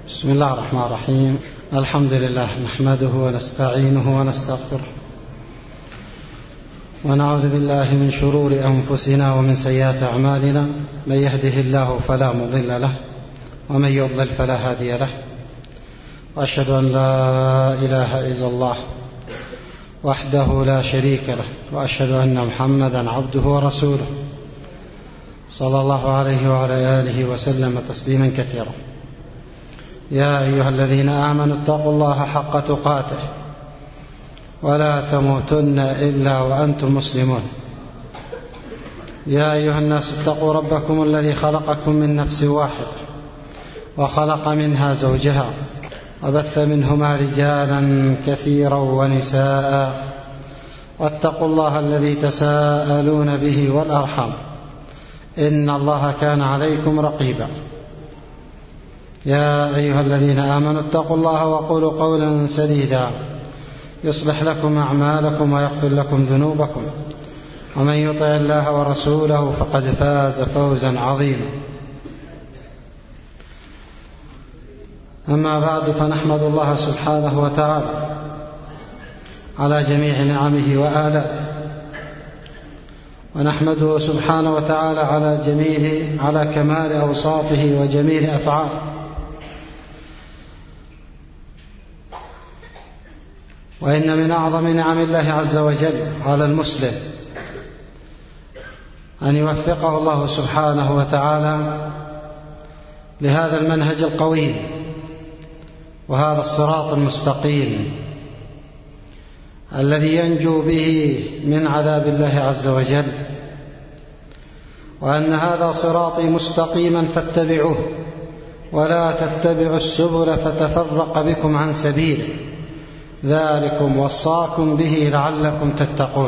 بسم الله الرحمن الرحيم. الحمد لله نحمده ونستعينه ونستغفره ونعوذ بالله من شرور أنفسنا ومن سيئات أعمالنا. من يهده الله فلا مضل له ومن يضلل فلا هادي له، وأشهد أن لا إله إلا الله وحده لا شريك له، وأشهد أن محمدا عبده ورسوله صلى الله عليه وعلى آله وسلم تسليما كثيرا. يا أيها الذين آمنوا اتقوا الله حق تقاته ولا تموتن إلا وأنتم مسلمون. يا أيها الناس اتقوا ربكم الذي خلقكم من نفس واحدة وخلق منها زوجها وبث منهما رجالا كثيرا ونساء، واتقوا الله الذي تساءلون به والأرحام إن الله كان عليكم رقيبا. يا أيها الذين آمنوا اتقوا الله وقولوا قولا سديدا يصلح لكم أعمالكم ويغفر لكم ذنوبكم، ومن يطع الله ورسوله فقد فاز فوزا عظيما. أما بعد، فنحمد الله سبحانه وتعالى على جميع نعمه وآلائه، ونحمده سبحانه وتعالى على كمال أوصافه وجميل أفعاله، وإن من أعظم نعم الله عز وجل على المسلم أن يوفقه الله سبحانه وتعالى لهذا المنهج القويم وهذا الصراط المستقيم الذي ينجو به من عذاب الله عز وجل، وأن هذا صراطي مستقيما فاتبعوه ولا تتبعوا السبل فتفرق بكم عن سبيله، ذلكم وصاكم به لعلكم تتقون.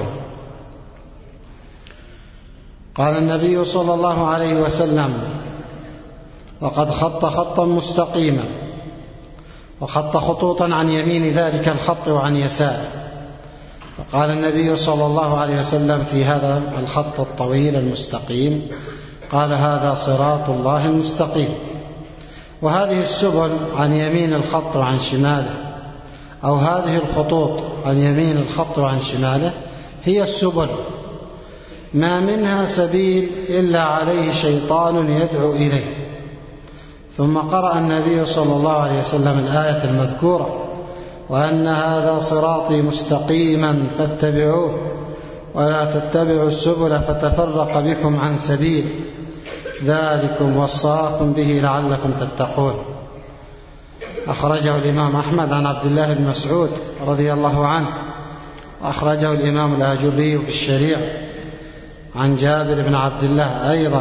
قال النبي صلى الله عليه وسلم: وقد خط خطا مستقيما، وخط خطوطا عن يمين ذلك الخط وعن يساره. فقال النبي صلى الله عليه وسلم في هذا الخط الطويل المستقيم، قال: هذا صراط الله المستقيم. وهذه السبل عن يمين الخط وعن شماله، أو هذه الخطوط عن يمين الخط وعن شماله، هي السبل، ما منها سبيل إلا عليه شيطان يدعو إليه. ثم قرأ النبي صلى الله عليه وسلم الآية المذكورة: وأن هذا صراطي مستقيما فاتبعوه ولا تتبعوا السبل فتفرق بكم عن سبيل، ذلكم وصاكم به لعلكم تتقون. أخرجه الإمام أحمد عن عبد الله بن مسعود رضي الله عنه، وأخرجه الإمام الآجري في الشريعة عن جابر بن عبد الله أيضا.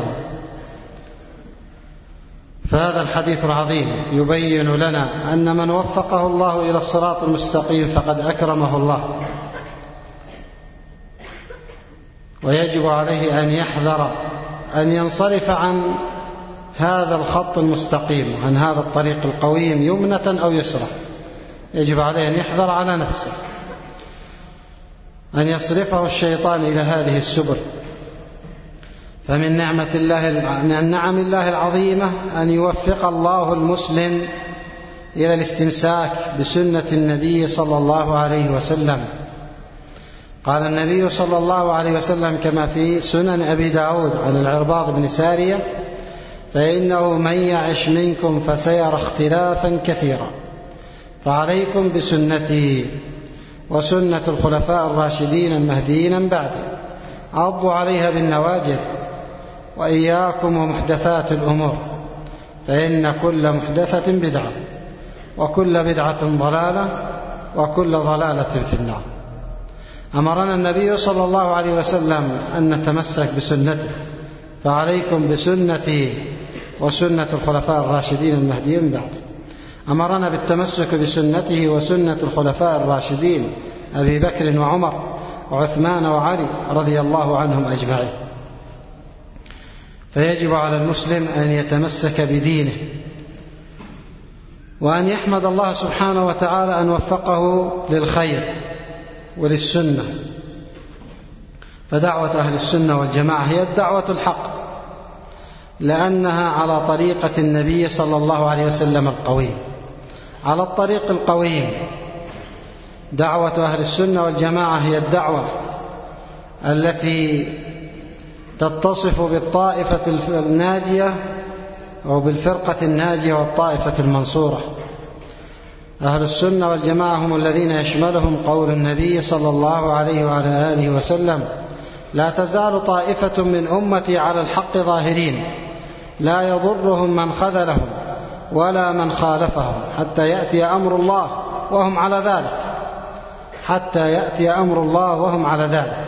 فهذا الحديث العظيم يبين لنا أن من وفقه الله إلى الصراط المستقيم فقد أكرمه الله، ويجب عليه أن يحذر أن ينصرف عن هذا الخط المستقيم، عن هذا الطريق القويم يمنة أو يسرى. يجب عليه أن يحذر على نفسه أن يصرفه الشيطان إلى هذه السبل. فمن نعم الله العظيمة أن يوفق الله المسلم إلى الاستمساك بسنة النبي صلى الله عليه وسلم. قال النبي صلى الله عليه وسلم كما في سنن أبي داود عن العرباض بن سارية: فإنه من يعش منكم فسيرى اختلافا كثيرا، فعليكم بسنتي وسنة الخلفاء الراشدين المهديين من بعدي، عضوا عليها بالنواجذ، وإياكم ومحدثات الأمور، فإن كل محدثة بدعة، وكل بدعة ضلالة، وكل ضلالة في النار. أمرنا النبي صلى الله عليه وسلم أن نتمسك بسنته، فعليكم بسنتي وسنة الخلفاء الراشدين المهديين من بعد. أمرنا بالتمسك بسنته وسنة الخلفاء الراشدين أبي بكر وعمر وعثمان وعلي رضي الله عنهم أجمعين. فيجب على المسلم أن يتمسك بدينه، وأن يحمد الله سبحانه وتعالى أن وفقه للخير وللسنة. فدعوة أهل السنة والجماعة هي الدعوة الحق، لأنها على طريقة النبي صلى الله عليه وسلم القويم، على الطريق القويم. دعوة أهل السنة والجماعة هي الدعوة التي تتصف بالطائفة الناجية أو بالفرقة الناجية والطائفة المنصورة. أهل السنة والجماعة هم الذين يشملهم قول النبي صلى الله عليه وعلى آله وسلم: لا تزال طائفة من أمتي على الحق ظاهرين لا يضرهم من خذلهم ولا من خالفهم حتى يأتي أمر الله وهم على ذلك، حتى يأتي أمر الله وهم على ذلك.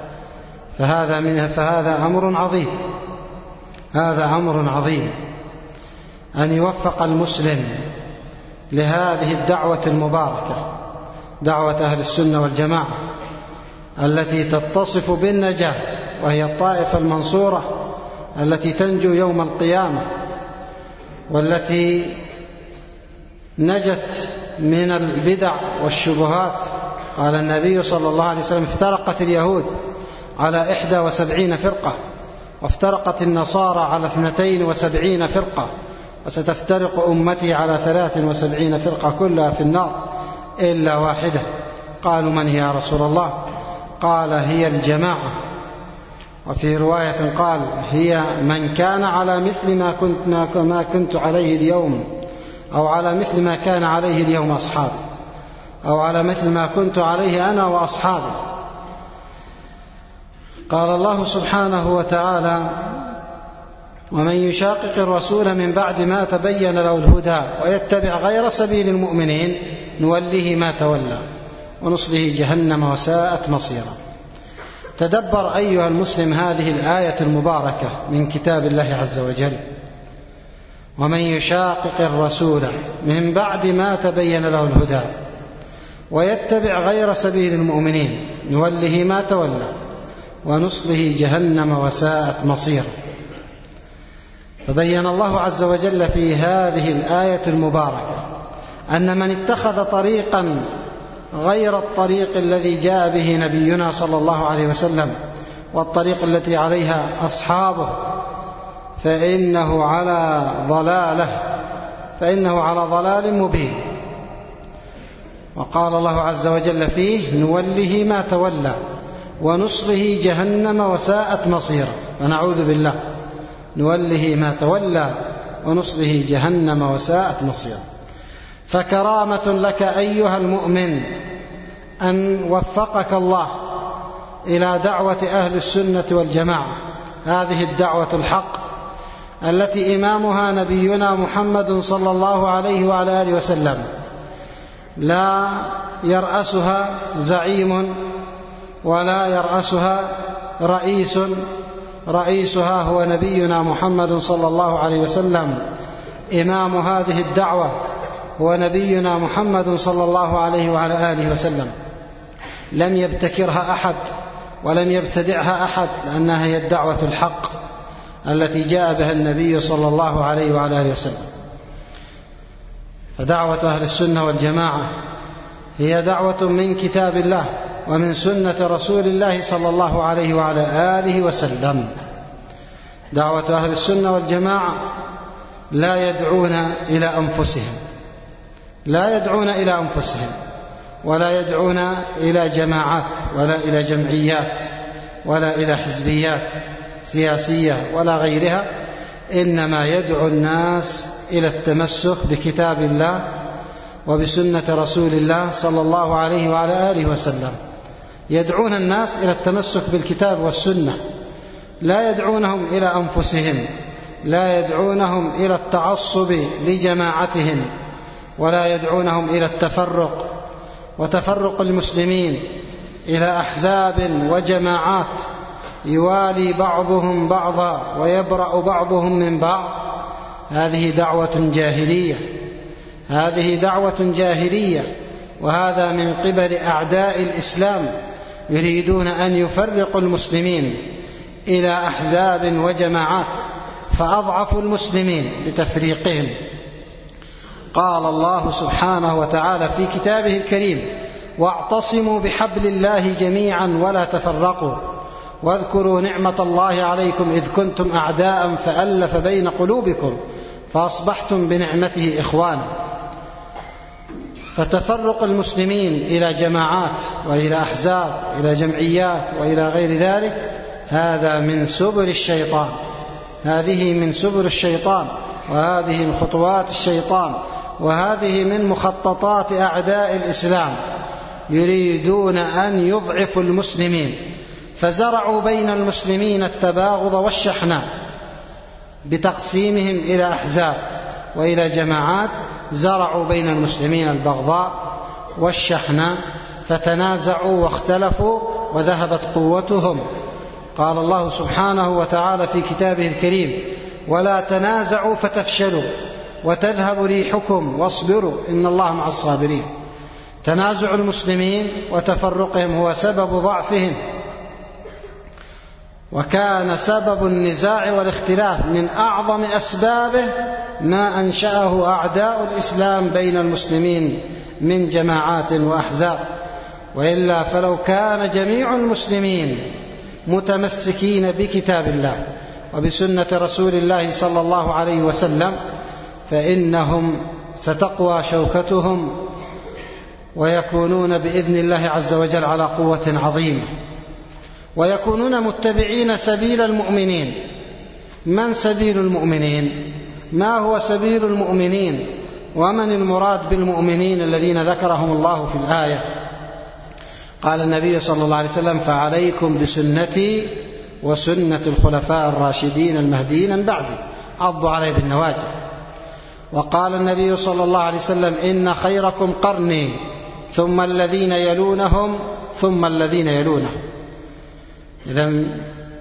فهذا أمر عظيم، هذا أمر عظيم أن يوفق المسلم لهذه الدعوة المباركة، دعوة أهل السنة والجماعة التي تتصف بالنجاة، وهي الطائفة المنصورة التي تنجو يوم القيامة، والتي نجت من البدع والشبهات. قال النبي صلى الله عليه وسلم: افترقت اليهود على 71 فرقة، وافترقت النصارى على 72 فرقة، وستفترق أمتي على 73 فرقة كلها في النار إلا واحدة. قالوا: من يا رسول الله؟ قال: هي الجماعة. وفي رواية قال: هي من كان على مثل ما كنت عليه اليوم، أو على مثل ما كان عليه اليوم أصحابي، أو على مثل ما كنت عليه أنا وأصحابي. قال الله سبحانه وتعالى: ومن يشاقق الرسول من بعد ما تبين له الهدى ويتبع غير سبيل المؤمنين نوله ما تولى ونصله جهنم وساءت مصيرا. تدبر أيها المسلم هذه الآية المباركة من كتاب الله عز وجل: ومن يشاقق الرسول من بعد ما تبين له الهدى ويتبع غير سبيل المؤمنين نوله ما تولى ونصله جهنم وساءت مصيرا. فبين الله عز وجل في هذه الآية المباركة أن من اتخذ طريقا غير الطريق الذي جاء به نبينا صلى الله عليه وسلم والطريق التي عليها أصحابه فإنه على ضلال مبين. وقال الله عز وجل فيه: نوله ما تولى ونصله جهنم وساءت مصيرا. فنعوذ بالله، نوله ما تولى ونصله جهنم وساءت مصيرا. فكرامة لك أيها المؤمن أن وفقك الله إلى دعوة أهل السنة والجماعة، هذه الدعوة الحق التي إمامها نبينا محمد صلى الله عليه وعلى آله وسلم، لا يرأسها زعيم ولا يرأسها رئيس، رئيسها هو نبينا محمد صلى الله عليه وسلم. إمام هذه الدعوة هو نبينا محمد صلى الله عليه وعلى آله وسلم. لم يبتكرها أحد ولم يبتدعها أحد، لأنها هي الدعوة الحق التي جاء بها النبي صلى الله عليه وعلى آله وسلم. فدعوة أهل السنة والجماعة هي دعوة من كتاب الله ومن سنة رسول الله صلى الله عليه وعلى آله وسلم. دعوة أهل السنة والجماعة لا يدعون إلى أنفسهم، لا يدعون إلى أنفسهم، ولا يدعون إلى جماعات ولا إلى جمعيات ولا إلى حزبيات سياسية ولا غيرها، إنما يدعو الناس إلى التمسك بكتاب الله وبسنة رسول الله صلى الله عليه وعلى آله وسلم. يدعون الناس إلى التمسك بالكتاب والسنة، لا يدعونهم إلى أنفسهم، لا يدعونهم إلى التعصب لجماعتهم، ولا يدعونهم إلى التفرق وتفرق المسلمين إلى أحزاب وجماعات يوالي بعضهم بعضا ويبرأ بعضهم من بعض. هذه دعوة جاهلية، هذه دعوة جاهلية، وهذا من قبل أعداء الإسلام، يريدون أن يفرقوا المسلمين إلى أحزاب وجماعات فأضعفوا المسلمين بتفريقهم. قال الله سبحانه وتعالى في كتابه الكريم: واعتصموا بحبل الله جميعا ولا تفرقوا واذكروا نعمة الله عليكم إذ كنتم أعداء فألف بين قلوبكم فأصبحتم بنعمته إخوانا. فتفرق المسلمين إلى جماعات وإلى أحزاب إلى جمعيات وإلى غير ذلك هذا من سبل الشيطان، هذه من سبل الشيطان، وهذه من خطوات الشيطان، وهذه من مخططات أعداء الإسلام. يريدون أن يضعفوا المسلمين، فزرعوا بين المسلمين التباغض والشحناء بتقسيمهم إلى أحزاب وإلى جماعات، زرعوا بين المسلمين البغضاء والشحناء، فتنازعوا واختلفوا وذهبت قوتهم. قال الله سبحانه وتعالى في كتابه الكريم: ولا تنازعوا فتفشلوا وتذهب ريحكم واصبروا إن الله مع الصابرين. تنازع المسلمين وتفرقهم هو سبب ضعفهم، وكان سبب النزاع والاختلاف من أعظم أسبابه ما أنشأه أعداء الإسلام بين المسلمين من جماعات وأحزاب. وإلا فلو كان جميع المسلمين متمسكين بكتاب الله وبسنة رسول الله صلى الله عليه وسلم فإنهم ستقوى شوكتهم ويكونون بإذن الله عز وجل على قوة عظيمة، ويكونون متبعين سبيل المؤمنين. من سبيل المؤمنين؟ ما هو سبيل المؤمنين؟ ومن المراد بالمؤمنين الذين ذكرهم الله في الآية؟ قال النبي صلى الله عليه وسلم: فعليكم بسنتي وسنة الخلفاء الراشدين المهديين من بعدي عضوا عليه بالنواجذ. وقال النبي صلى الله عليه وسلم: إن خيركم قرني ثم الذين يلونهم ثم الذين يلونهم. إذن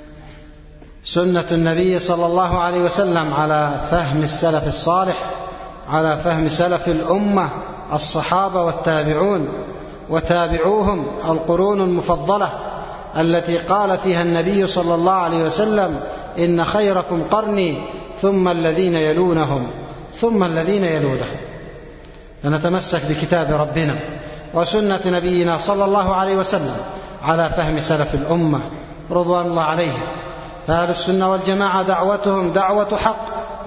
سنة النبي صلى الله عليه وسلم على فهم السلف الصالح، على فهم سلف الأمة الصحابة والتابعون وتابعوهم القرون المفضلة التي قال فيها النبي صلى الله عليه وسلم: إن خيركم قرني ثم الذين يلونهم ثم الذين يلونهم. فنتمسك بكتاب ربنا وسنة نبينا صلى الله عليه وسلم على فهم سلف الأمة رضوان الله عليهم. فأهل السنة والجماعة دعوتهم دعوة حق،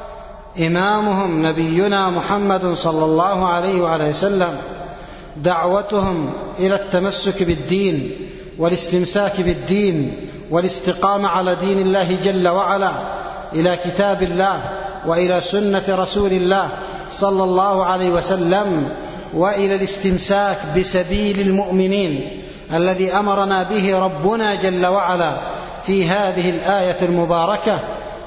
إمامهم نبينا محمد صلى الله عليه وآله وسلم دعوتهم إلى التمسك بالدين والاستمساك بالدين والاستقامة على دين الله جل وعلا، إلى كتاب الله وإلى سنة رسول الله صلى الله عليه وسلم، وإلى الاستمساك بسبيل المؤمنين الذي أمرنا به ربنا جل وعلا في هذه الآية المباركة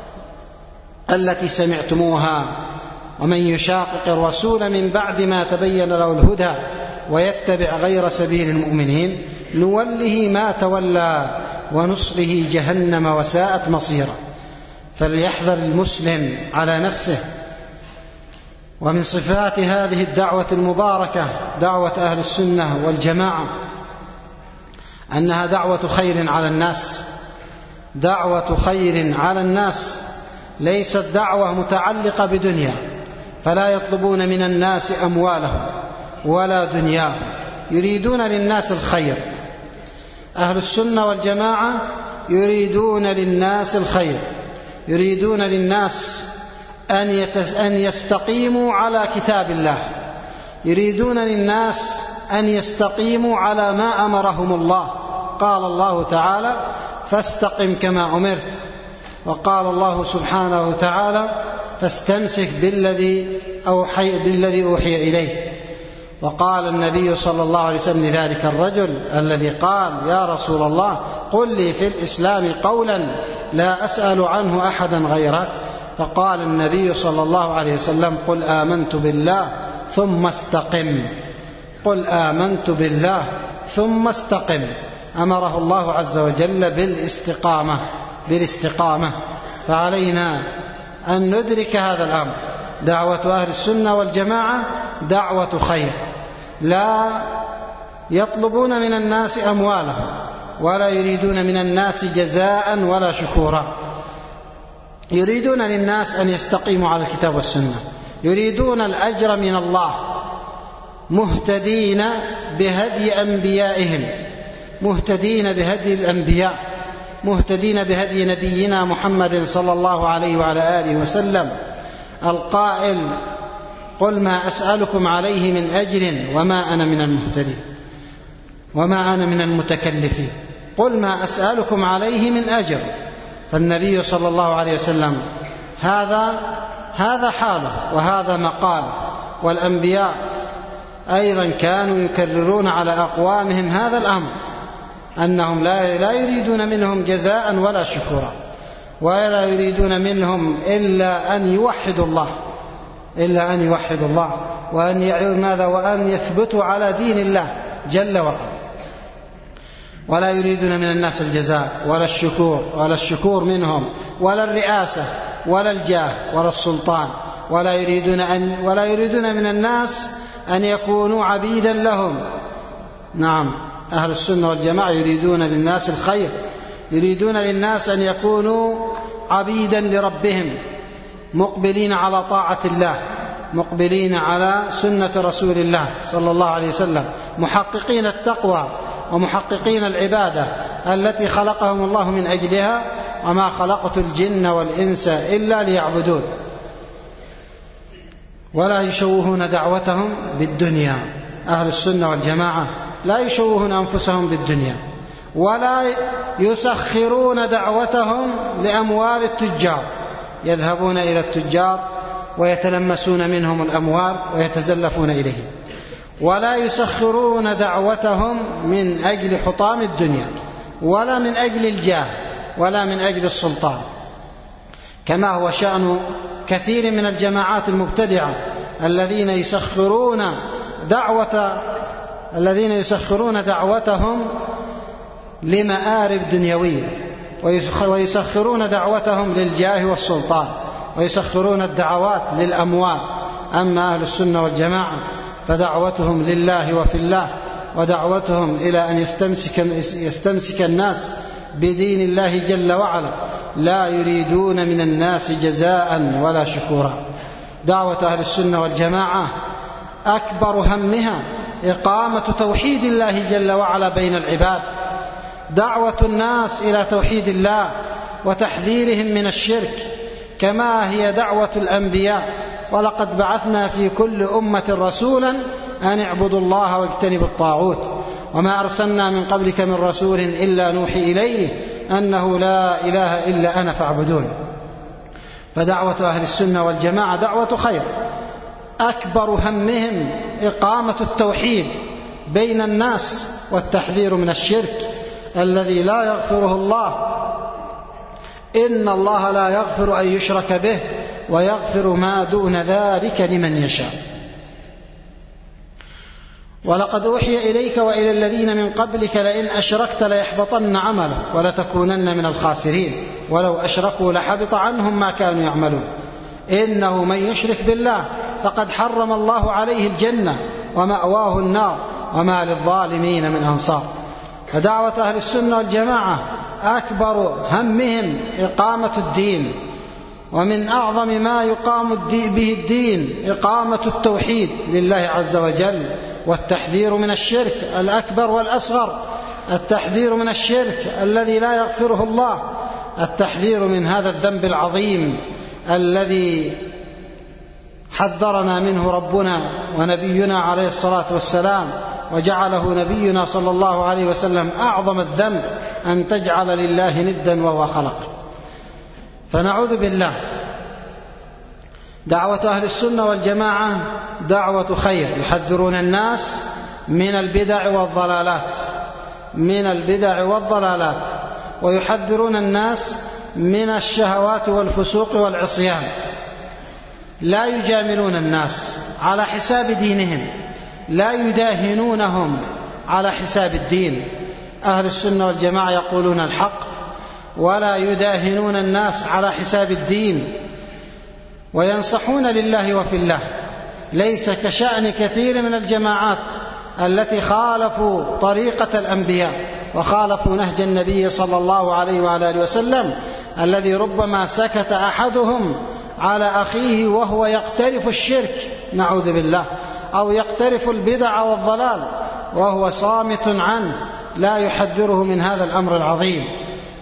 التي سمعتموها: ومن يشاقق الرسول من بعد ما تبين له الهدى ويتبع غير سبيل المؤمنين نوله ما تولى ونصله جهنم وساءت مصيرا. فليحذر المسلم على نفسه. ومن صفات هذه الدعوة المباركة دعوة أهل السنة والجماعة أنها دعوة خير على الناس، دعوة خير على الناس، ليست دعوة متعلقة بدنيا، فلا يطلبون من الناس أموالهم ولا دنياهم، يريدون للناس الخير. أهل السنة والجماعة يريدون للناس الخير، يريدون للناس أن يستقيموا على كتاب الله، يريدون للناس أن يستقيموا على ما أمرهم الله. قال الله تعالى: فاستقم كما أمرت. وقال الله سبحانه وتعالى: فاستمسك بالذي أوحي إليه. وقال النبي صلى الله عليه وسلم لذلك الرجل الذي قال: يا رسول الله قل لي في الإسلام قولا لا أسأل عنه أحدا غيرك. فقال النبي صلى الله عليه وسلم: قل آمنت بالله ثم استقم. قل آمنت بالله ثم استقم. أمره الله عز وجل بالاستقامة. فعلينا أن ندرك هذا الأمر. دعوة أهل السنة والجماعة دعوة خير، لا يطلبون من الناس أموالهم ولا يريدون من الناس جزاء ولا شكورا، يريدون للناس أن يستقيموا على الكتاب والسنة، يريدون الأجر من الله، مهتدين بهدي أنبيائهم، مهتدين بهدي الأنبياء، مهتدين بهدي نبينا محمد صلى الله عليه وعلى آله وسلم القائل: قل ما أسألكم عليه من أجر وما أنا من المهتدين وما أنا من المتكلفين. قل ما أسألكم عليه من أجر. فالنبي صلى الله عليه وسلم هذا حاله وهذا مقال. والأنبياء أيضا كانوا يكررون على أقوامهم هذا الأمر، أنهم لا يريدون منهم جزاء ولا شكورا، ولا يريدون منهم إلا أن يوحدوا الله وأن يثبتوا على دين الله جل وعلا. ولا يريدون من الناس الجزاء ولا الشكور منهم، ولا الرئاسة ولا الجاه ولا السلطان، ولا يريدون من الناس أن يكونوا عبيدا لهم. نعم، أهل السنة والجماعة يريدون للناس الخير، يريدون للناس أن يكونوا عبيدا لربهم، مقبلين على طاعة الله، مقبلين على سنة رسول الله صلى الله عليه وسلم، محققين التقوى ومحققين العبادة التي خلقهم الله من أجلها: وما خلقت الجن والإنس إلا ليعبدون. ولا يشوهون دعوتهم بالدنيا. أهل السنة والجماعة لا يشوهون أنفسهم بالدنيا، ولا يسخرون دعوتهم لأموال التجار، يذهبون إلى التجار ويتلمسون منهم الأموال ويتزلفون إليهم. ولا يسخرون دعوتهم من أجل حطام الدنيا، ولا من أجل الجاه، ولا من أجل السلطان، كما هو شأن كثير من الجماعات المبتدعة الذين يسخرون دعوتهم لمآرب دنيوية، ويسخرون دعوتهم للجاه والسلطان، ويسخرون الدعوات للأموال. أما أهل السنة والجماعة فدعوتهم لله وفي الله، ودعوتهم إلى أن يستمسك الناس بدين الله جل وعلا، لا يريدون من الناس جزاء ولا شكورا. دعوة أهل السنة والجماعة أكبر همها إقامة توحيد الله جل وعلا بين العباد، دعوة الناس إلى توحيد الله وتحذيرهم من الشرك، كما هي دعوة الأنبياء: ولقد بعثنا في كل أمة رسولا أن اعبدوا الله واجتنبوا الطاغوت وما أرسلنا من قبلك من رسول إلا نوحي إليه أنه لا إله إلا أنا فاعبدون. فدعوة أهل السنة والجماعة دعوة خير، أكبر همهم إقامة التوحيد بين الناس والتحذير من الشرك الذي لا يغفره الله. إن الله لا يغفر أن يشرك به ويغفر ما دون ذلك لمن يشاء. ولقد أوحي إليك وإلى الذين من قبلك لئن أشركت ليحبطن عملك ولتكونن من الخاسرين ولو أشركوا لحبط عنهم ما كانوا يعملون إنه من يشرك بالله فقد حرم الله عليه الجنة ومأواه النار وما للظالمين من أنصار. فدعوة أهل السنة والجماعة أكبر همهم إقامة الدين، ومن أعظم ما يقام به الدين إقامة التوحيد لله عز وجل، والتحذير من الشرك الأكبر والأصغر، التحذير من الشرك الذي لا يغفره الله، التحذير من هذا الذنب العظيم الذي حذرنا منه ربنا ونبينا عليه الصلاة والسلام، وجعله نبينا صلى الله عليه وسلم أعظم الذنب أن تجعل لله ندا وهو خلق. فنعوذ بالله. دعوة أهل السنة والجماعة دعوة خير، يحذرون الناس من البدع والضلالات، ويحذرون الناس من الشهوات والفسوق والعصيان. لا يجاملون الناس على حساب دينهم، لا يداهنونهم على حساب الدين. أهل السنة والجماعة يقولون الحق ولا يداهنون الناس على حساب الدين، وينصحون لله وفي الله، ليس كشأن كثير من الجماعات التي خالفوا طريقة الأنبياء وخالفوا نهج النبي صلى الله عليه وعلى آله وسلم، الذي ربما سكت أحدهم على أخيه وهو يقترف الشرك نعوذ بالله، أو يقترف البدع والضلال وهو صامت عنه، لا يحذره من هذا الأمر العظيم.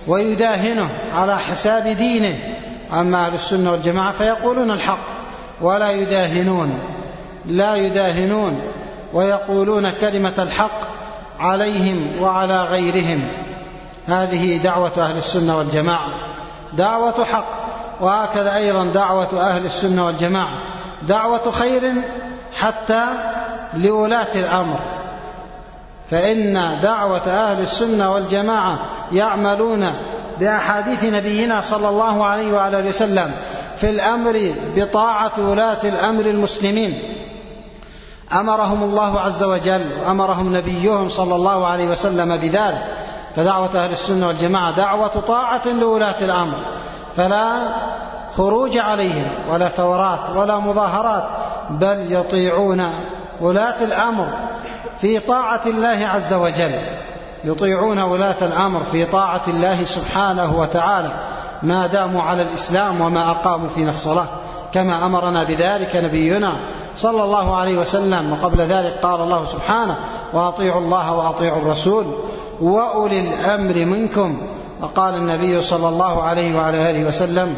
ويداهنه على حساب دينه. أما أهل السنة والجماعة فيقولون الحق ولا يداهنون، لا يداهنون، ويقولون كلمة الحق عليهم وعلى غيرهم. هذه دعوة أهل السنة والجماعة، دعوة حق. وهكذا أيضا دعوة أهل السنة والجماعة دعوة خير حتى لولاة الأمر، فإن دعوة أهل السنة والجماعة يعملون بأحاديث نبينا صلى الله عليه وعلى وسلم في الأمر بطاعة ولاة الأمر المسلمين. أمرهم الله عز وجل وأمرهم نبيهم صلى الله عليه وسلم بذلك. فدعوة أهل السنة والجماعة دعوة طاعة لولاة الأمر، فلا خروج عليهم ولا ثورات ولا مظاهرات، بل يطيعون ولاة الأمر في طاعة الله عز وجل، يطيعون ولاة الأمر في طاعة الله سبحانه وتعالى ما داموا على الإسلام وما أقاموا فينا الصلاة، كما أمرنا بذلك نبينا صلى الله عليه وسلم. وقبل ذلك قال الله سبحانه: وأطيعوا الله وأطيعوا الرسول وأولي الأمر منكم. وقال النبي صلى الله عليه وعلى آله وسلم: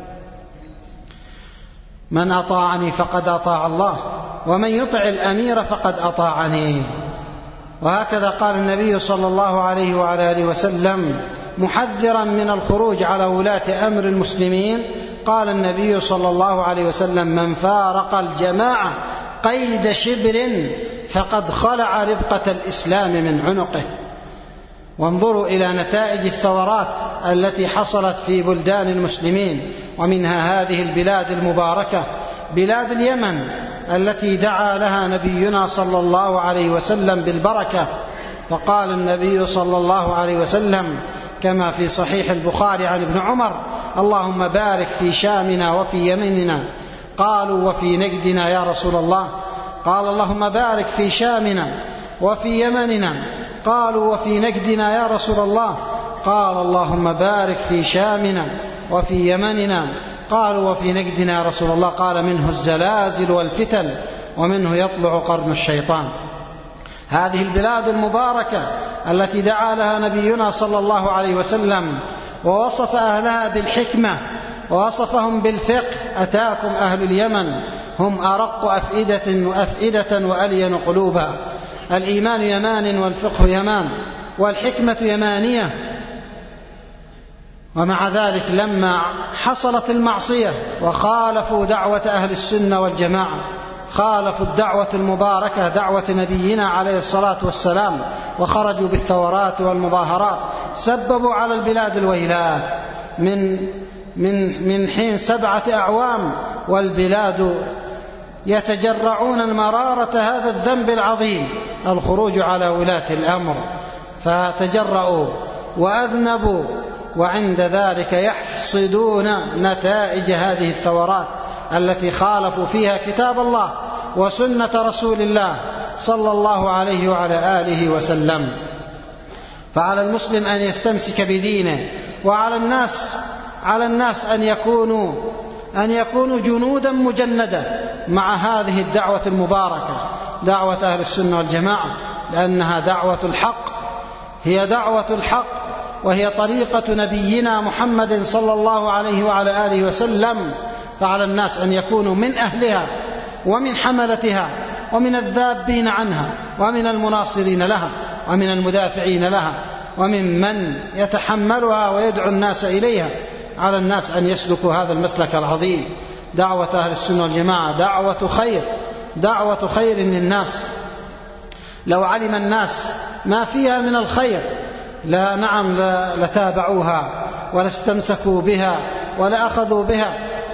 من أطاعني فقد أطاع الله، ومن يطع الأمير فقد أطاعني. وهكذا قال النبي صلى الله عليه وعلى آله وسلم محذرا من الخروج على ولاة أمر المسلمين، قال النبي صلى الله عليه وسلم: من فارق الجماعة قيد شبر فقد خلع ربقة الإسلام من عنقه. وانظروا إلى نتائج الثورات التي حصلت في بلدان المسلمين، ومنها هذه البلاد المباركة بلاد اليمن التي دعا لها نبينا صلى الله عليه وسلم بالبركة. فقال النبي صلى الله عليه وسلم كما في صحيح البخاري عن ابن عمر: اللهم بارك في شامنا وفي يمننا. قالوا: وفي نجدنا يا رسول الله؟ قال: اللهم بارك في شامنا وفي يمننا. قالوا: وفي نجدنا يا رسول الله؟ قال: اللهم بارك في شامنا وفي يمننا. قالوا: وفي نجدنا يا رسول الله؟ قال: منه الزلازل والفتن ومنه يطلع قرن الشيطان. هذه البلاد المباركة التي دعا لها نبينا صلى الله عليه وسلم ووصف أهلها بالحكمة ووصفهم بالفقه: أتاكم أهل اليمن هم أرق أفئدة وألين قلوبا. الإيمان يمان والفقه يمان والحكمة يمانية. ومع ذلك لما حصلت المعصية وخالفوا دعوة أهل السنة والجماعة، خالفوا الدعوة المباركة دعوة نبينا عليه الصلاة والسلام، وخرجوا بالثورات والمظاهرات، سببوا على البلاد الويلات من حين 7 أعوام، والبلاد يتجرعون المرارة هذا الذنب العظيم، الخروج على ولاة الأمر، فتجرؤوا وأذنبوا، وعند ذلك يحصدون نتائج هذه الثورات التي خالفوا فيها كتاب الله وسنة رسول الله صلى الله عليه وعلى آله وسلم. فعلى المسلم أن يستمسك بدينه، وعلى الناس أن يكونوا جنودا مجندة مع هذه الدعوة المباركة، دعوة أهل السنة والجماعة، لأنها دعوة الحق، هي دعوة الحق، وهي طريقة نبينا محمد صلى الله عليه وعلى آله وسلم. فعلى الناس أن يكونوا من أهلها ومن حملتها ومن الذابين عنها ومن المناصرين لها ومن المدافعين لها ومن يتحملها ويدعو الناس إليها. على الناس أن يسلكوا هذا المسلك العظيم. دعوة أهل السنة والجماعة دعوة خير للناس. لو علم الناس ما فيها من الخير لتابعوها ولاستمسكوا بها ولأخذوا بها.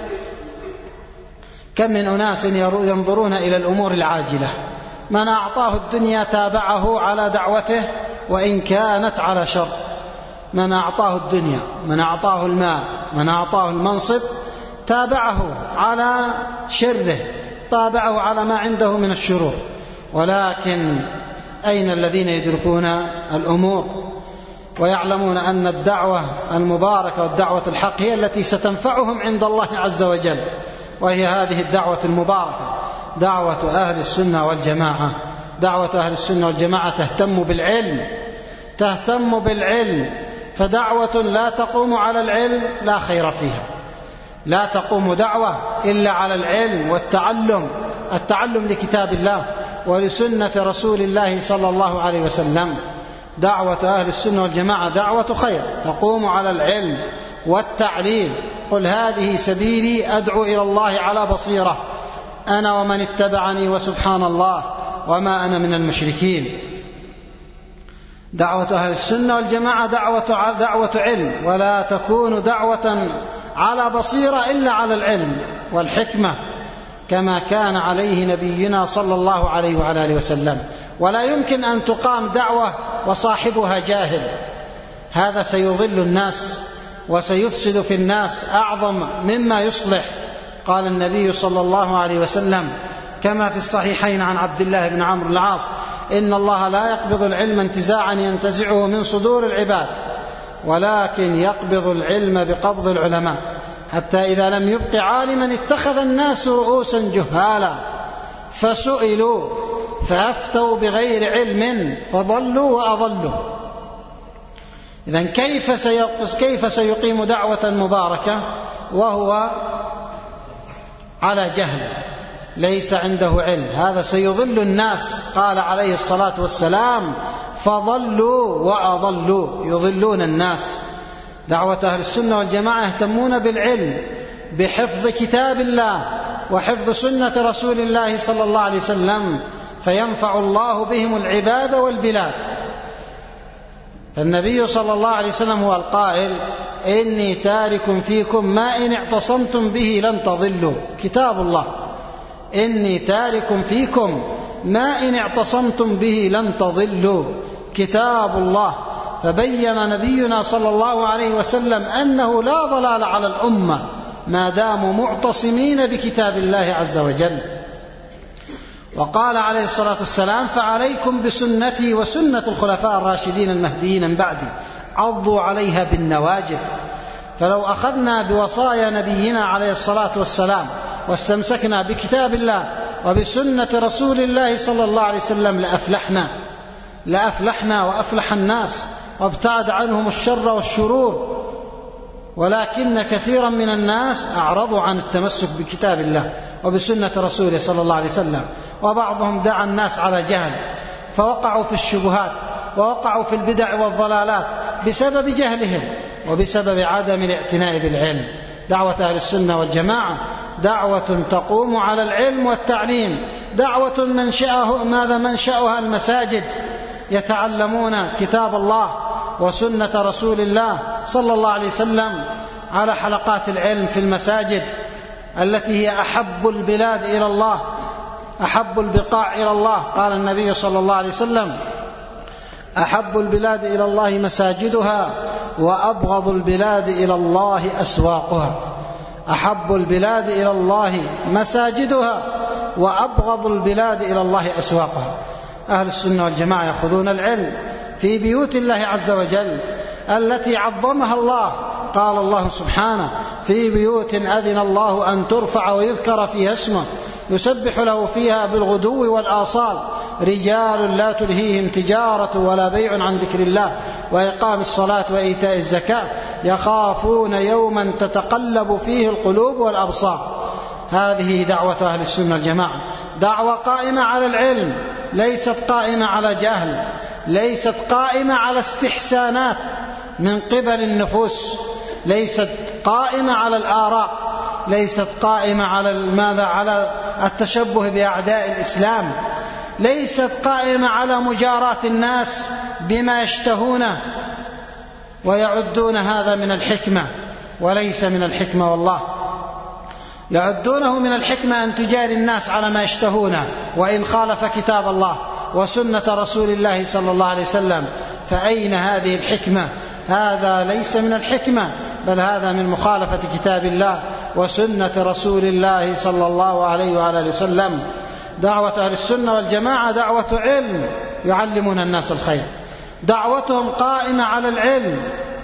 كم من أناس ينظرون إلى الأمور العاجلة، من أعطاه الدنيا تابعه على دعوته وإن كانت على شر. من أعطاه الدنيا، من أعطاه المال، من أعطاه المنصب، تابعه على شره، تابعه على ما عنده من الشرور. ولكن أين الذين يدركون الأمور ويعلمون أن الدعوة المباركة والدعوة الحق هي التي ستنفعهم عند الله عز وجل؟ وهي هذه الدعوة المباركة، دعوة أهل السنة والجماعة. دعوة أهل السنة والجماعة تهتم بالعلم فدعوة لا تقوم على العلم لا خير فيها. لا تقوم دعوة إلا على العلم والتعلم، التعلم لكتاب الله ولسنة رسول الله صلى الله عليه وسلم. دعوة أهل السنة والجماعة دعوة خير تقوم على العلم والتعليم. قل هذه سبيلي أدعو إلى الله على بصيرة أنا ومن اتبعني وسبحان الله وما أنا من المشركين. دعوة أهل السنة والجماعة دعوة علم، ولا تكون دعوة على بصيرة إلا على العلم والحكمة كما كان عليه نبينا صلى الله عليه وعلى آله وسلم. ولا يمكن أن تقام دعوة وصاحبها جاهل، هذا سيضل الناس وسيفسد في الناس أعظم مما يصلح. قال النبي صلى الله عليه وسلم كما في الصحيحين عن عبد الله بن عمرو العاص: إن الله لا يقبض العلم انتزاعا ينتزعه من صدور العباد، ولكن يقبض العلم بقبض العلماء، حتى إذا لم يبق عالما اتخذ الناس رؤوسا جهالا فسئلوا فأفتوا بغير علم فضلوا وأضلوا. إذن كيف سيقيم دعوة مباركة وهو على جهل ليس عنده علم؟ هذا سيضل الناس. قال عليه الصلاة والسلام: فضلوا وأضلوا، يضلون الناس. دعوة أهل السنة والجماعة يهتمون بالعلم، بحفظ كتاب الله وحفظ سنة رسول الله صلى الله عليه وسلم، فينفع الله بهم العباد والبلاد. فالنبي صلى الله عليه وسلم هو القائل: إني تارك فيكم ما إن اعتصمتم به لن تضلوا. كتاب الله: إني تارك فيكم ما إن اعتصمتم به لن تضلوا. كتاب الله. فبين نبينا صلى الله عليه وسلم أنه لا ضلال على الأمة ما داموا معتصمين بكتاب الله عز وجل. وقال عليه الصلاة والسلام: فعليكم بسنتي وسنة الخلفاء الراشدين المهديين من بعدي عضوا عليها بالنواجذ. فلو أخذنا بوصايا نبينا عليه الصلاة والسلام واستمسكنا بكتاب الله وبسنة رسول الله صلى الله عليه وسلم لأفلحنا وأفلح الناس وابتعد عنهم الشر والشرور. ولكن كثيرا من الناس أعرضوا عن التمسك بكتاب الله وبسنة رسوله صلى الله عليه وسلم، وبعضهم دعا الناس على جهل فوقعوا في الشبهات ووقعوا في البدع والضلالات بسبب جهلهم وبسبب عدم الاعتناء بالعلم. دعوة أهل السنة والجماعة دعوة تقوم على العلم والتعليم، دعوة منشأها المساجد، يتعلمون كتاب الله وسنة رسول الله صلى الله عليه وسلم على حلقات العلم في المساجد التي هي أحب البلاد إلى الله، أحب البقاع إلى الله. قال النبي صلى الله عليه وسلم: أحب البلاد إلى الله مساجدها وأبغض البلاد إلى الله أسواقها. أحب البلاد إلى الله مساجدها وأبغض البلاد إلى الله أسواقها. أهل السنة والجماعة يأخذون العلم في بيوت الله عز وجل التي عظمها الله. قال الله سبحانه: في بيوت أذن الله أن ترفع ويذكر فيها اسمه يسبح له فيها بالغدو والآصال رجال لا تلهيهم تجارة ولا بيع عن ذكر الله وإقام الصلاة وإيتاء الزكاة يخافون يوما تتقلب فيه القلوب والأبصار. هذه دعوة أهل السنة والجماعة، دعوة قائمة على العلم، ليست قائمة على جهل، ليست قائمة على استحسانات من قبل النفوس، ليست قائمة على الآراء، ليست قائمة على التشبه بأعداء الإسلام، ليست قائمة على مجاراة الناس بما يشتهونه ويعدون هذا من الحكمة، وليس من الحكمة. والله يعدونه من الحكمة أن تجاري الناس على ما يشتهونه وإن خالف كتاب الله وسنة رسول الله صلى الله عليه وسلم. فأين هذه الحكمة؟ هذا ليس من الحكمة، بل هذا من مخالفة كتاب الله وسنة رسول الله صلى الله عليه وعلى وسلم. دعوة أهل السنة والجماعة دعوة علم، يعلمون الناس الخير، دعوتهم قائمة على العلم،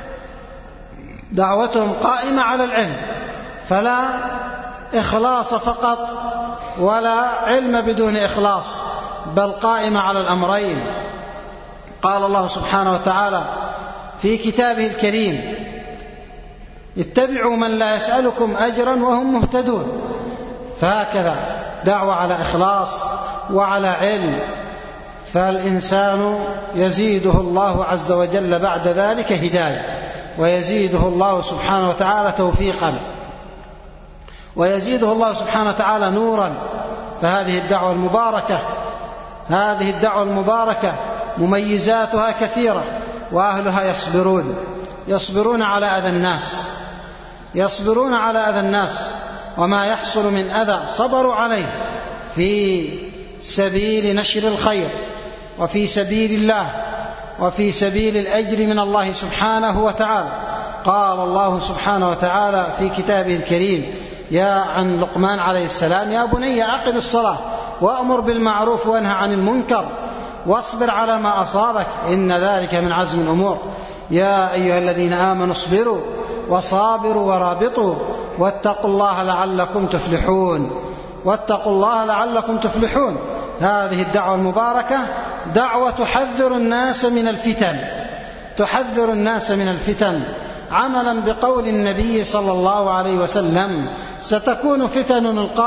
دعوتهم قائمة على العلم، فلا إخلاص فقط ولا علم بدون إخلاص، بل قائمة على الأمرين. قال الله سبحانه وتعالى: في كتابه الكريم: اتبعوا من لا يسألكم أجرا وهم مهتدون. فهكذا دعوة على إخلاص وعلى علم، فالإنسان يزيده الله عز وجل بعد ذلك هداية، ويزيده الله سبحانه وتعالى توفيقا، ويزيده الله سبحانه وتعالى نورا. فهذه الدعوة المباركة مميزاتها كثيرة، وأهلها يصبرون على أذى الناس، وما يحصل من أذى صبروا عليه في سبيل نشر الخير، وفي سبيل الله، وفي سبيل الأجر من الله سبحانه وتعالى. قال الله سبحانه وتعالى في كتابه الكريم عن لقمان عليه السلام: يا بني أقم الصلاة وأمر بالمعروف وانهى عن المنكر واصبر على ما أصابك إن ذلك من عزم الأمور. يا أيها الذين آمنوا اصبروا وصابروا ورابطوا واتقوا الله لعلكم تفلحون. هذه الدعوة المباركة دعوة تحذر الناس من الفتن عملا بقول النبي صلى الله عليه وسلم: ستكون فتن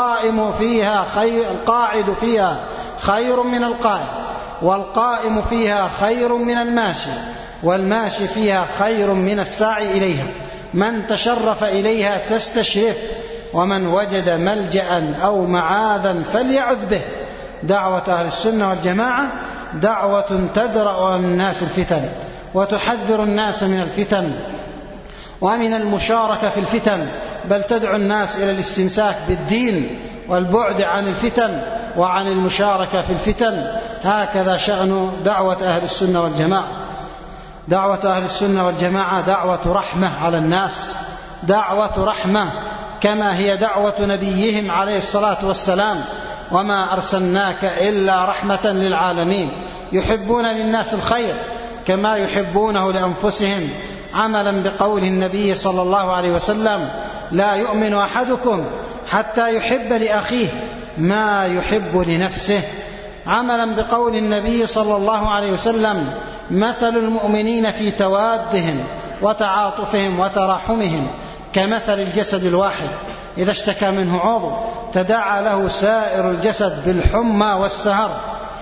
القاعد فيها خير من القائم، والقائم فيها خير من الماشي، والماشي فيها خير من الساعي إليها. من تشرف إليها تستشرف، ومن وجد ملجأ أو معاذا فليعذ به. دعوة أهل السنة والجماعة دعوة تدرأ الناس الفتن، وتحذر الناس من الفتن ومن المشاركة في الفتن، بل تدعو الناس إلى الاستمساك بالدين والبعد عن الفتن وعن المشاركة في الفتن. هكذا شأن دعوة أهل السنة والجماعة. دعوة أهل السنة والجماعة دعوة رحمة على الناس، دعوة رحمة كما هي دعوة نبيهم عليه الصلاة والسلام: وما أرسلناك إلا رحمة للعالمين. يحبون للناس الخير كما يحبونه لأنفسهم، عملا بقول النبي صلى الله عليه وسلم: لا يؤمن أحدكم حتى يحب لأخيه ما يحب لنفسه، عملا بقول النبي صلى الله عليه وسلم: مثل المؤمنين في توادهم وتعاطفهم وتراحمهم كمثل الجسد الواحد إذا اشتكى منه عضو تداعى له سائر الجسد بالحمى والسهر.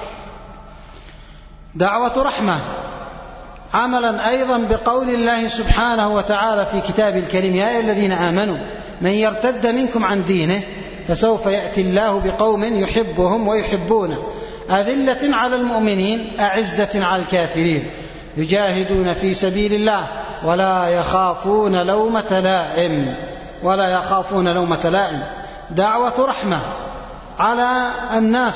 دعوة رحمة عملا أيضا بقول الله سبحانه وتعالى في كتابه الكريم: يا أيها الذين آمنوا من يرتد منكم عن دينه فسوف يأتي الله بقوم يحبهم ويحبونه أذلة على المؤمنين أعزة على الكافرين يجاهدون في سبيل الله ولا يخافون لومة لائم. دعوة رحمة على الناس،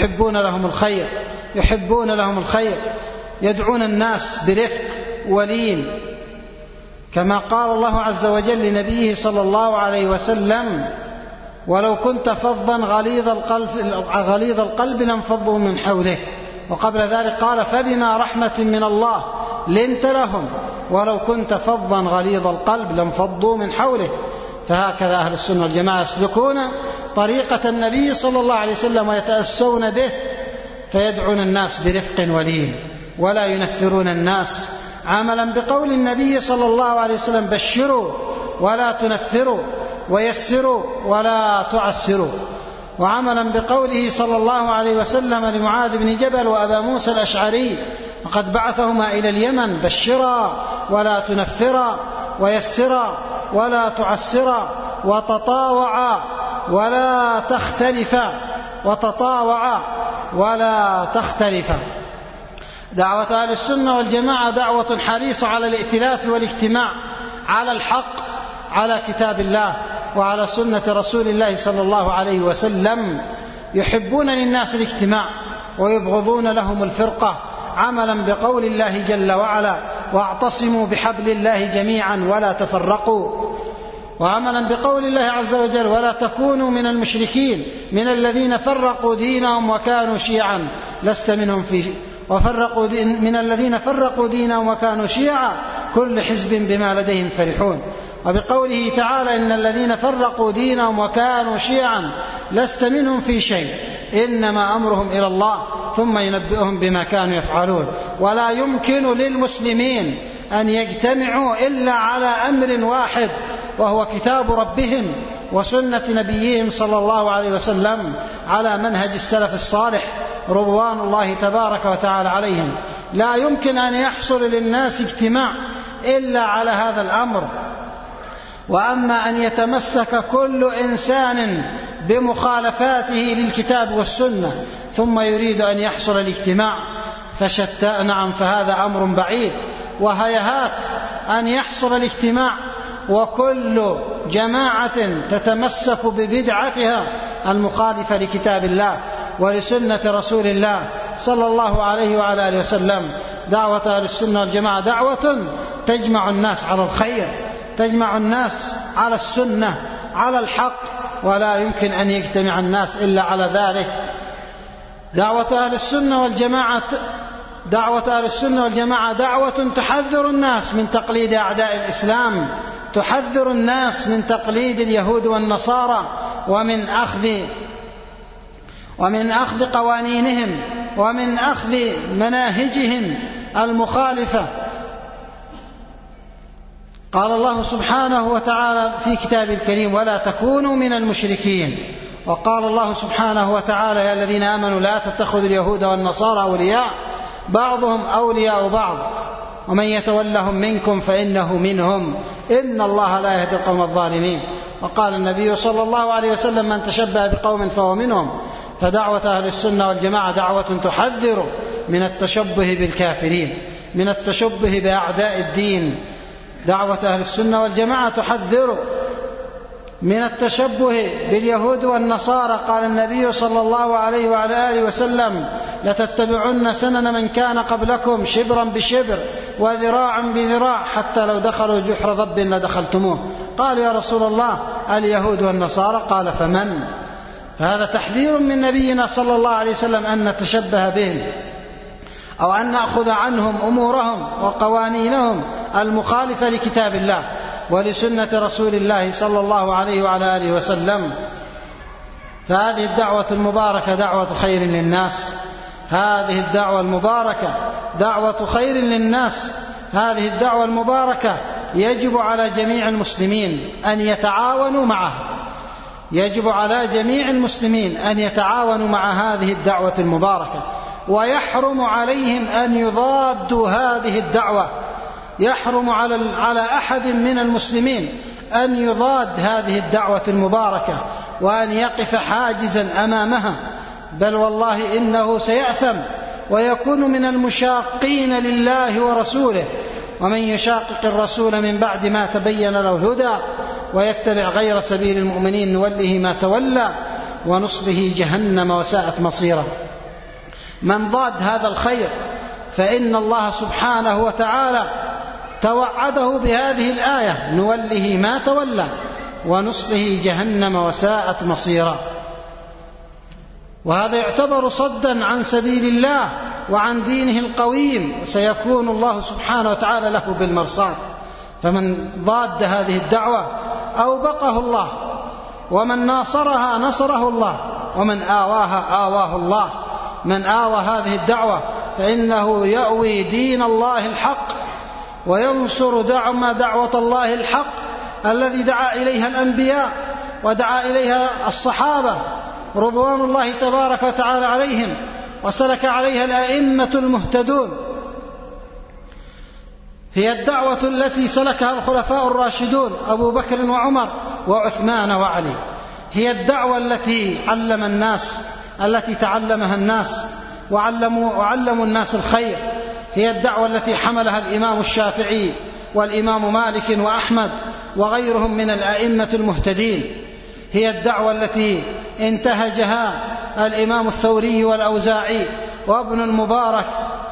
يحبون لهم الخير، يدعون الناس برفق ولين، كما قال الله عز وجل لنبيه صلى الله عليه وسلم: ولو كنت فظا غليظ القلب لانفضوا من حوله. وقبل ذلك قال: فبما رحمة من الله لنت لهم ولو كنت فظا غليظ القلب لانفضوا من حوله. فهكذا أهل السنة والجماعة يسلكون طريقة النبي صلى الله عليه وسلم ويتأسون به، فيدعون الناس برفق ولين ولا ينفرون الناس، عملا بقول النبي صلى الله عليه وسلم: بشروا ولا تنفروا ويسروا ولا تعسروا. وعملا بقوله صلى الله عليه وسلم لمعاذ بن جبل وأبا موسى الأشعري وقد بعثهما إلى اليمن: بشرا ولا تنفرا ويسرا ولا تعسرا وتطاوعا ولا تختلفا. دعوة أهل السنة والجماعة دعوة حريصة على الائتلاف والاجتماع على الحق، على كتاب الله وعلى سنة رسول الله صلى الله عليه وسلم. يحبون للناس الاجتماع ويبغضون لهم الفرقة، عملا بقول الله جل وعلا: واعتصموا بحبل الله جميعا ولا تفرقوا. وعملا بقول الله عز وجل: ولا تكونوا من المشركين من الذين فرقوا دينهم وكانوا شيعا لست منهم في من الذين فرقوا دينهم وكانوا شيعا كل حزب بما لديهم فرحون. وبقوله تعالى: إن الذين فرقوا دينهم وكانوا شيعا لست منهم في شيء إنما أمرهم إلى الله ثم ينبئهم بما كانوا يفعلون. ولا يمكن للمسلمين أن يجتمعوا إلا على أمر واحد، وهو كتاب ربهم وسنة نبيهم صلى الله عليه وسلم على منهج السلف الصالح رضوان الله تبارك وتعالى عليهم. لا يمكن أن يحصل للناس اجتماع إلا على هذا الأمر. وأما أن يتمسك كل إنسان بمخالفاته للكتاب والسنة ثم يريد أن يحصل الاجتماع فهذا أمر بعيد، وهيهات أن يحصل الاجتماع وكل جماعة تتمسك ببدعتها المخالفة لكتاب الله ولسنة رسول الله صلى الله عليه وعلى آله وسلم. دعوة أهل السنة والجماعة دعوة تجمع الناس على الخير، تجمع الناس على السنة على الحق، ولا يمكن أن يجتمع الناس إلا على ذلك. دعوة أهل السنة والجماعة دعوة تحذر الناس من تقليد أعداء الإسلام، تحذر الناس من تقليد اليهود والنصارى ومن أخذ قوانينهم ومن أخذ مناهجهم المخالفة. قال الله سبحانه وتعالى في كتابه الكريم: ولا تكونوا من المشركين. وقال الله سبحانه وتعالى: يا الذين آمنوا لا تتخذوا اليهود والنصارى أولياء بعضهم أولياء بعض ومن يتولهم منكم فإنه منهم إن الله لا يهدي القوم الظالمين. وقال النبي صلى الله عليه وسلم: من تشبه بقوم فهو منهم. فدعوة أهل السنة والجماعة دعوة تحذر من التشبه بالكافرين، من التشبه بأعداء الدين. دعوة أهل السنة والجماعة تحذر من التشبه باليهود والنصارى. قال النبي صلى الله عليه وعلى آله وسلم: لتتبعن سنن من كان قبلكم شبرا بشبر وذراعا بذراع حتى لو دخلوا جحر ضب لدخلتموه. قال: يا رسول الله اليهود والنصارى؟ قال: فمن؟ فهذا تحذير من نبينا صلى الله عليه وسلم أن نتشبه بهم أو أن نأخذ عنهم أمورهم وقوانينهم المخالفة لكتاب الله ولسنة رسول الله صلى الله عليه وعلى آله وسلم. فهذه الدعوة المباركة دعوة خير للناس، هذه الدعوة المباركة دعوة خير للناس. هذه الدعوة المباركة يجب على جميع المسلمين أن يتعاونوا معها، يجب على جميع المسلمين أن يتعاونوا مع هذه الدعوة المباركة، ويحرم عليهم أن يضادوا هذه الدعوة. يحرم على أحد من المسلمين أن يضاد هذه الدعوة المباركة وأن يقف حاجزا أمامها، بل والله إنه سيأثم ويكون من المشاقين لله ورسوله. ومن يشاقق الرسول من بعد ما تبين له الهدى ويتبع غير سبيل المؤمنين نوله ما تولى ونصله جهنم وساءت مصيرا. من ضاد هذا الخير فإن الله سبحانه وتعالى توعده بهذه الآية: نوله ما تولى ونصله جهنم وساءت مصيرا. وهذا يعتبر صدا عن سبيل الله وعن دينه القويم، وسيكون الله سبحانه وتعالى له بالمرصاد. فمن ضاد هذه الدعوة أوبقه الله، ومن ناصرها نصره الله، ومن آواها آواه الله. من آوى هذه الدعوة فإنه يأوي دين الله الحق وينصر دعوة الله الحق الذي دعا إليها الأنبياء ودعا إليها الصحابة رضوان الله تبارك وتعالى عليهم، وسلك عليها الأئمة المهتدون. هي الدعوة التي سلكها الخلفاء الراشدون أبو بكر وعمر وعثمان وعلي. هي الدعوة التي علم الناس، التي تعلمها الناس وعلموا الناس الخير. هي الدعوة التي حملها الإمام الشافعي والإمام مالك وأحمد وغيرهم من الأئمة المهتدين. هي الدعوة التي انتهجها الإمام الثوري والأوزاعي وابن المبارك،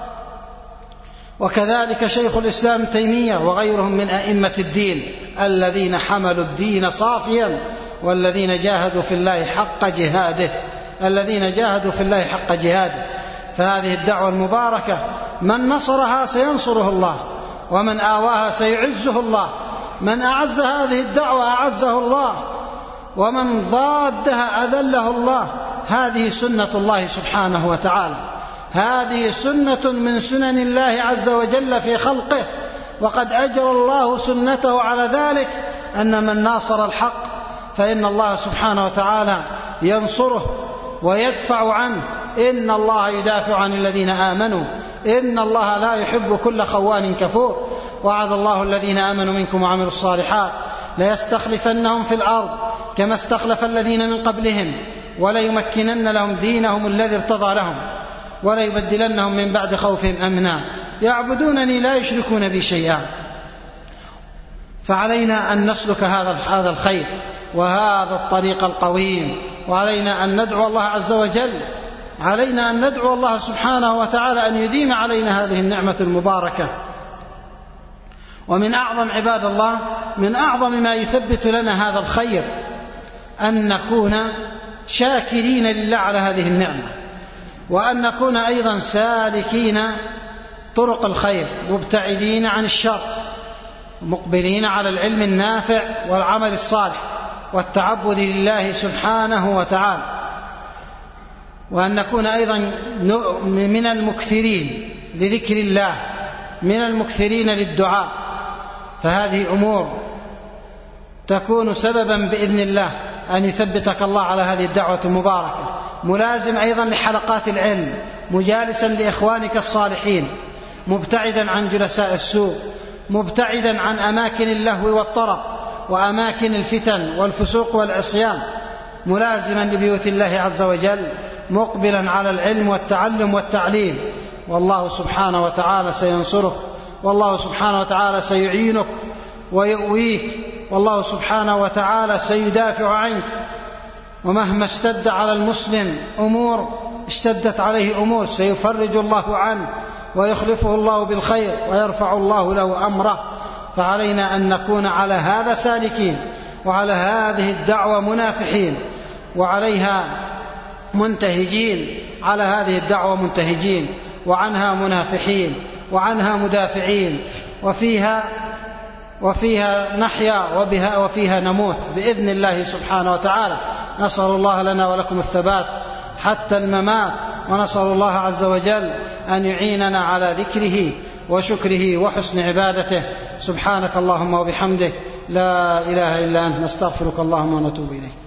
وكذلك شيخ الإسلام تيمية وغيرهم من أئمة الدين الذين حملوا الدين صافيا والذين جاهدوا في الله حق جهاده، الذين جاهدوا في الله حق جهاده. فهذه الدعوة المباركة من نصرها سينصره الله، ومن آواها سيعزه الله. من أعز هذه الدعوة أعزه الله، ومن ضادها أذله الله. هذه سنة الله سبحانه وتعالى، هذه سنة من سنن الله عز وجل في خلقه، وقد أجرى الله سنته على ذلك أن من ناصر الحق فإن الله سبحانه وتعالى ينصره ويدفع عنه. إن الله يدافع عن الذين آمنوا إن الله لا يحب كل خوان كفور. وعد الله الذين آمنوا منكم وعملوا الصالحات ليستخلفنهم في الأرض كما استخلف الذين من قبلهم وليمكنن لهم دينهم الذي ارتضى لهم وليبدلنهم من بعد خوفهم أمنا يعبدونني لا يشركون بي شيئا. فعلينا أن نسلك هذا الخير وهذا الطريق القويم، وعلينا أن ندعو الله عز وجل، علينا أن ندعو الله سبحانه وتعالى أن يديم علينا هذه النعمة المباركة. ومن أعظم عباد الله، من أعظم ما يثبت لنا هذا الخير أن نكون شاكرين لله على هذه النعمة، وأن نكون أيضا سالكين طرق الخير مبتعدين عن الشر مقبلين على العلم النافع والعمل الصالح والتعبد لله سبحانه وتعالى، وأن نكون أيضا من المكثرين لذكر الله، من المكثرين للدعاء. فهذه أمور تكون سببا بإذن الله أن يثبتك الله على هذه الدعوة المباركة. ملازم أيضا لحلقات العلم، مجالسا لإخوانك الصالحين، مبتعدا عن جلساء السوء، مبتعدا عن أماكن اللهو والطرب وأماكن الفتن والفسوق والعصيان، ملازما لبيوت الله عز وجل، مقبلا على العلم والتعلم والتعليم. والله سبحانه وتعالى سينصرك، والله سبحانه وتعالى سيعينك ويؤويك، والله سبحانه وتعالى سيدافع عنك. ومهما اشتد على المسلم اشتدت عليه أمور سيفرج الله عنه ويخلفه الله بالخير ويرفع الله له أمره. فعلينا أن نكون على هذا سالكين، وعلى هذه الدعوة منافحين، وعليها منتهجين، على هذه الدعوة منتهجين، وعنها منافحين، وعنها مدافعين، وفيها نحيا وفيها نموت بإذن الله سبحانه وتعالى. نسأل الله لنا ولكم الثبات حتى الممات، ونسأل الله عز وجل أن يعيننا على ذكره وشكره وحسن عبادته. سبحانك اللهم وبحمدك لا إله إلا أنت، نستغفرك اللهم ونتوب إليك.